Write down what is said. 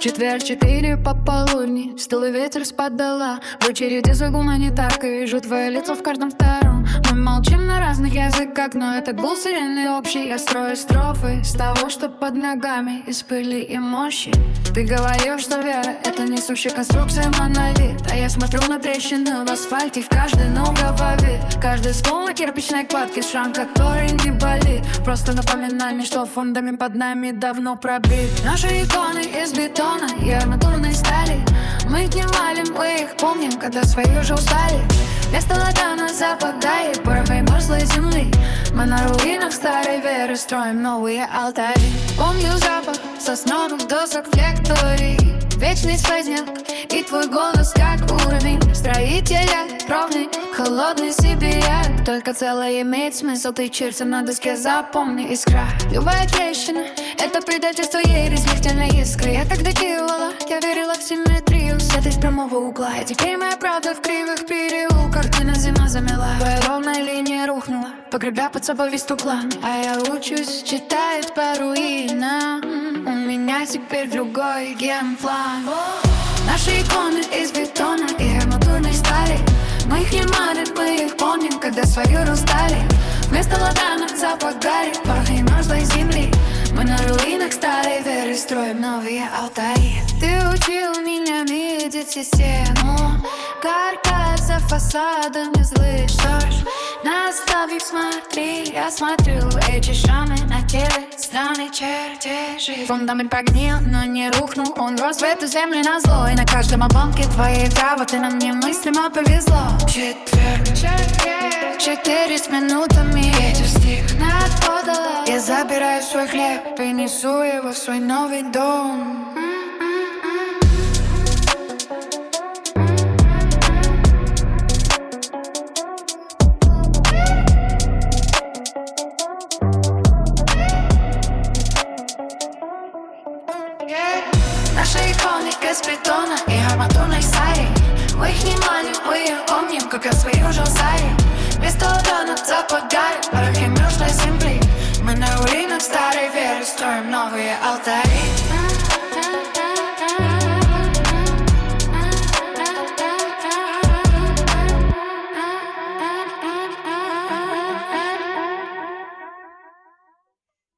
Четверг, 4 пополудни, стыл и ветер спадала. В очереди за гуманитаркой вижу твое лицо в каждом втором. Мы молчим на разных языках, но это гул вселенной общий. Я строю строфы с того, что под ногами, из пыли и мощи. Ты говоришь, что вера — это несущая конструкция монолит. А я смотрю на трещины в асфальте, в каждой голове. Каждый скол на кирпичной кладке, шрам, который не болит. Просто напоминание, что фундамент под нами давно пробит. Наши иконы из бетона и арматурной стали. Мы их не валим, мы их помним, когда свои уже устали. Вместо ладана западает пороха и мерзлой земли. Мы на руинах старой веры строим новые алтари. Помню запах сосновых досок в лектории, вечный сквозняк и твой голос как уровень строителя ровный, холодный сибиряк. Только целое имеет смысл, ты чертя на доске, запомни искра. Любая трещина — это предательство ей разлетельной искры. Я тогда кивала, я верила в симметрию света из прямого угла. И теперь моя правда в кривых переулках, картина зима замела. Твоя ровная линия рухнула, погребя под собой весь туплан. А я учусь читать по руинам, у меня теперь другой генплан. Наши иконы из бетона и арматурной стали. Мы их не марим, мы их помним, когда свою устали. Вместо ладана запах гари, порох и мерзлой земли. Мы на руинах старой веры строим новые алтари. Ты учил меня видеть систему, каркас за фасадом не злых. Что ж, наставив, смотри, я смотрю эти шрамы на теле, странные чертежи. Фундамент прогнил, но не рухнул, он рос в эту землю назло. И на каждом обломке твоей правоты нам немыслимо повезло. Четверг, 4 с минутами, ветер стих над подолом. Я забираю свой хлеб и несу его в свой новый дом. Наши иконы из бетона и арматурной стали. Мы их не маним, мы их помним, как я свои уже устали. Вместо ладана запах гари, порох и мерзлой земли. Мы на руинах старой веры строим новые алтари.